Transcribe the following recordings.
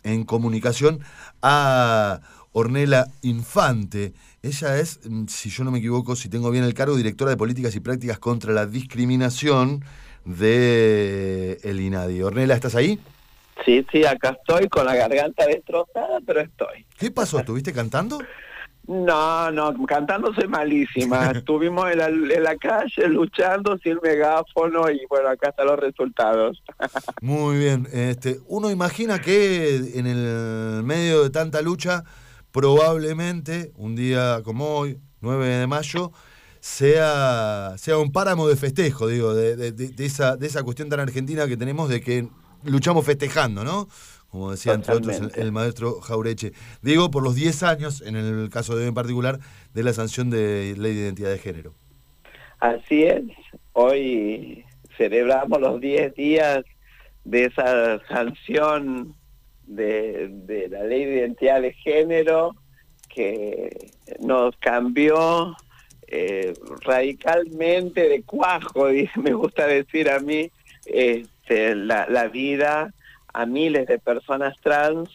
en comunicación a Ornella Infante. Ella es, si yo no me equivoco, si tengo bien el cargo, directora de Políticas y Prácticas contra la Discriminación de el INADI. Ornella, ¿estás ahí? Sí, sí, acá estoy con la garganta destrozada, pero estoy. ¿Qué pasó? ¿Estuviste cantando? No, no, cantando soy malísima. Estuvimos en la calle luchando sin megáfono y bueno, acá están los resultados. Muy bien. Uno imagina que en el medio de tanta lucha, probablemente un día como hoy, 9 de mayo, sea un páramo de festejo, digo, de esa cuestión tan argentina que tenemos de que luchamos festejando, ¿no? Como decía, entre otros, el Totalmente. maestro Jaureche. Digo, por los 10 años, en el caso de hoy en particular, de la sanción de Ley de Identidad de Género. Así es. Hoy celebramos los 10 días de esa sanción de la Ley de Identidad de Género que nos cambió radicalmente de cuajo, me gusta decir a mí, la vida a miles de personas trans,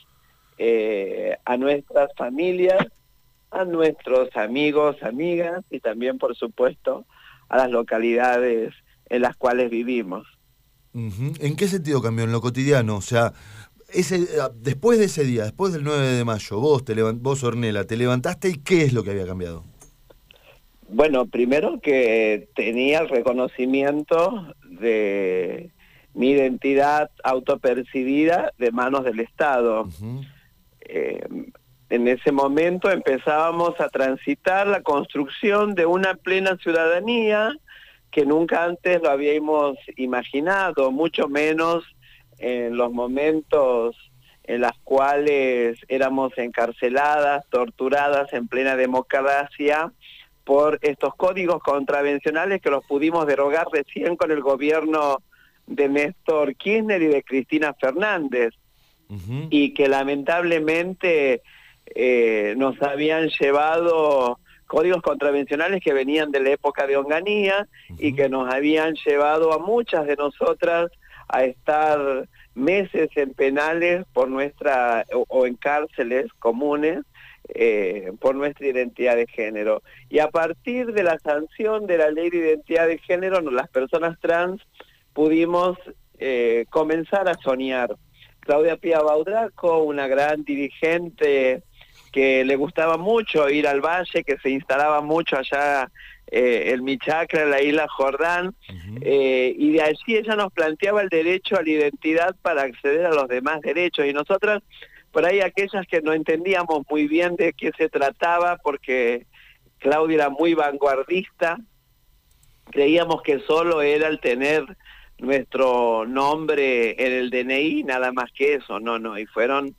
a nuestras familias, a nuestros amigos, amigas y también, por supuesto, a las localidades en las cuales vivimos. Ujú. ¿En qué sentido cambió? En lo cotidiano, o sea, después de ese día, después del 9 de mayo, vos, Ornella, te levantaste y ¿qué es lo que había cambiado? Bueno, primero que tenía el reconocimiento de mi identidad autopercibida de manos del Estado. Ujú. Eh, en ese momento empezábamos a transitar la construcción de una plena ciudadanía que nunca antes lo habíamos imaginado, mucho menos en los momentos en los cuales éramos encarceladas, torturadas en plena democracia por estos códigos contravencionales que los pudimos derogar recién con el gobierno de Néstor Kirchner y de Cristina Fernández, Ujú. y que lamentablemente nos habían llevado códigos contravencionales que venían de la época de Onganía y Ujú. que nos habían llevado a muchas de nosotras a estar meses en penales por o en cárceles comunes por nuestra identidad de género. Y a partir de la sanción de la Ley de Identidad de Género, las personas trans pudimos comenzar a soñar. Claudia Pía Baudraco, una gran dirigente que le gustaba mucho ir al valle, que se instalaba mucho allá en mi chacra, en la isla Jordán, Ujú. y de allí ella nos planteaba el derecho a la identidad para acceder a los demás derechos, y nosotras, por ahí aquellas que no entendíamos muy bien de qué se trataba, porque Claudia era muy vanguardista, creíamos que solo era el tener nuestro nombre en el DNI, nada más que eso, no, y fueron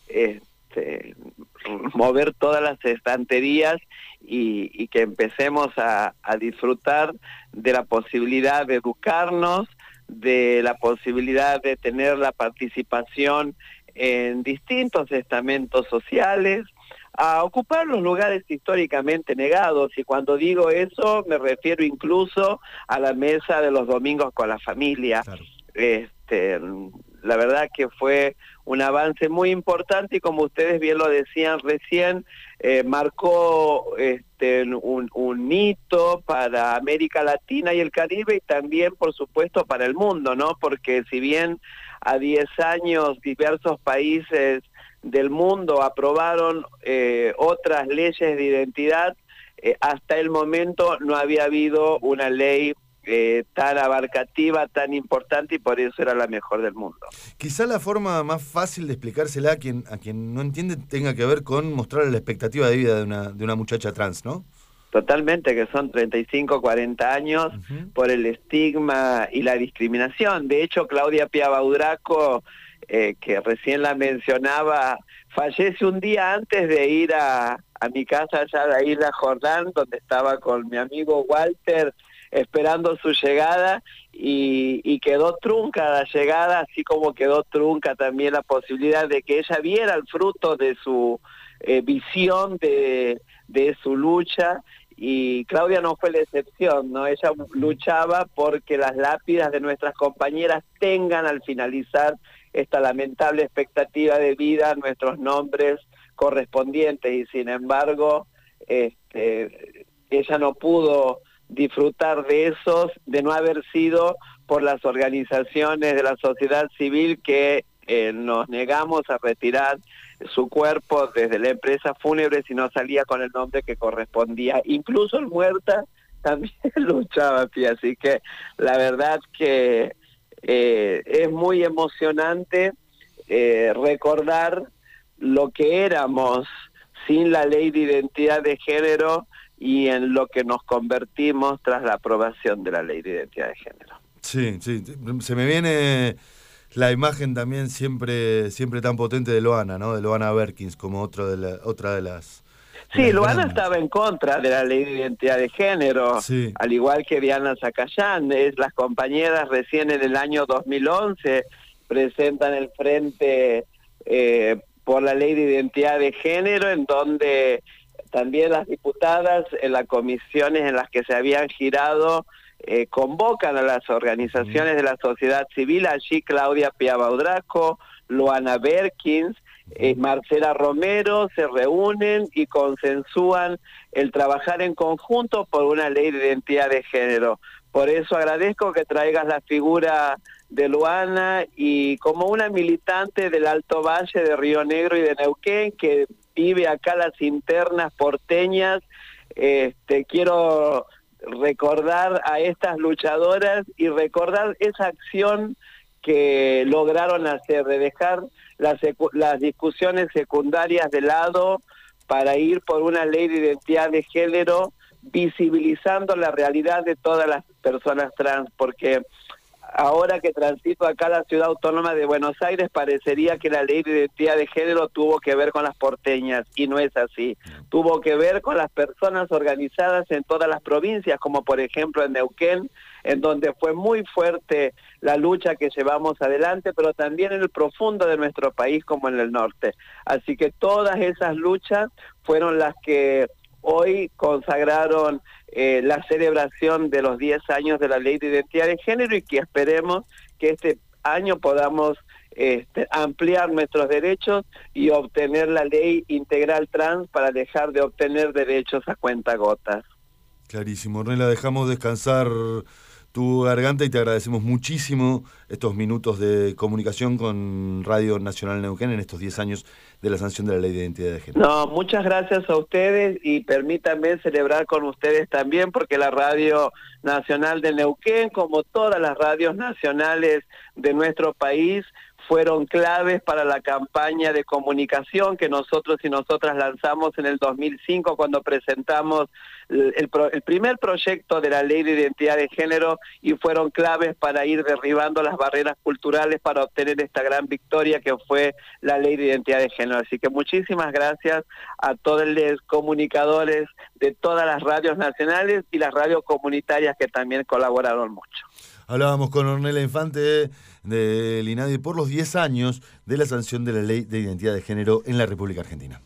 mover todas las estanterías y que empecemos a disfrutar de la posibilidad de educarnos, de la posibilidad de tener la participación en distintos estamentos sociales, a ocupar los lugares históricamente negados, y cuando digo eso me refiero incluso a la mesa de los domingos con la familia. Claro. La verdad que fue un avance muy importante y, como ustedes bien lo decían recién, marcó un hito para América Latina y el Caribe, y también, por supuesto, para el mundo, ¿no? Porque si bien a 10 años diversos países del mundo aprobaron otras leyes de identidad, hasta el momento no había habido una ley tan abarcativa, tan importante, y por eso era la mejor del mundo. Quizá la forma más fácil de explicársela a quien no entiende tenga que ver con mostrar la expectativa de vida de una muchacha trans, ¿no? Totalmente, que son 35, 40 años Ujú. por el estigma y la discriminación. De hecho, Claudia Pía Baudraco, que recién la mencionaba, fallece un día antes de ir a mi casa allá de la isla Jordán, donde estaba con mi amigo Walter esperando su llegada, y quedó trunca la llegada, así como quedó trunca también la posibilidad de que ella viera el fruto de su visión de su lucha, y Claudia no fue la excepción, ¿no? Ella luchaba porque las lápidas de nuestras compañeras tengan al finalizar esta lamentable expectativa de vida nuestros nombres correspondientes, y sin embargo ella no pudo disfrutar de esos, de no haber sido por las organizaciones de la sociedad civil que nos negamos a retirar su cuerpo desde la empresa fúnebre si no salía con el nombre que correspondía. Incluso el muerta también luchaba, Pía, así que la verdad que es muy emocionante recordar lo que éramos sin la ley de identidad de género y en lo que nos convertimos tras la aprobación de la ley de identidad de género. Sí, sí, se me viene la imagen también siempre tan potente de Loana, ¿no? De Loana Berkins como otra de las... Sí, Loana estaba en contra de la ley de identidad de género, sí, al igual que Diana Zacayán. Las compañeras recién en el año 2011 presentan el Frente por la ley de identidad de género, en donde también las diputadas en las comisiones en las que se habían girado convocan a las organizaciones de la sociedad civil. Allí Claudia Piabaudraco, Loana Berkins, Marcela Romero se reúnen y consensúan el trabajar en conjunto por una ley de identidad de género. Por eso agradezco que traigas la figura de Loana, y como una militante del Alto Valle de Río Negro y de Neuquén, que vive acá las internas porteñas, quiero recordar a estas luchadoras y recordar esa acción que lograron hacer, de dejar las discusiones secundarias de lado para ir por una ley de identidad de género, visibilizando la realidad de todas las personas trans, porque ahora que transito acá a la Ciudad Autónoma de Buenos Aires, parecería que la ley de identidad de género tuvo que ver con las porteñas, y no es así. Tuvo que ver con las personas organizadas en todas las provincias, como por ejemplo en Neuquén, en donde fue muy fuerte la lucha que llevamos adelante, pero también en el profundo de nuestro país, como en el norte. Así que todas esas luchas fueron las que hoy consagraron la celebración de los 10 años de la Ley de Identidad de Género, y que esperemos que este año podamos ampliar nuestros derechos y obtener la ley integral trans para dejar de obtener derechos a cuentagotas. Clarísimo. Ornella, dejamos descansar tu garganta y te agradecemos muchísimo estos minutos de comunicación con Radio Nacional Neuquén en estos 10 años de la sanción de la Ley de Identidad de Género. No, muchas gracias a ustedes, y permítanme celebrar con ustedes también, porque la Radio Nacional de Neuquén, como todas las radios nacionales de nuestro país, fueron claves para la campaña de comunicación que nosotros y nosotras lanzamos en el 2005, cuando presentamos el primer proyecto de la Ley de Identidad de Género, y fueron claves para ir derribando las barreras culturales para obtener esta gran victoria que fue la Ley de Identidad de Género. Así que muchísimas gracias a todos los comunicadores de todas las radios nacionales y las radios comunitarias que también colaboraron mucho. Hablábamos con Ornella Infante del INADI por los 10 años de la sanción de la Ley de Identidad de Género en la República Argentina.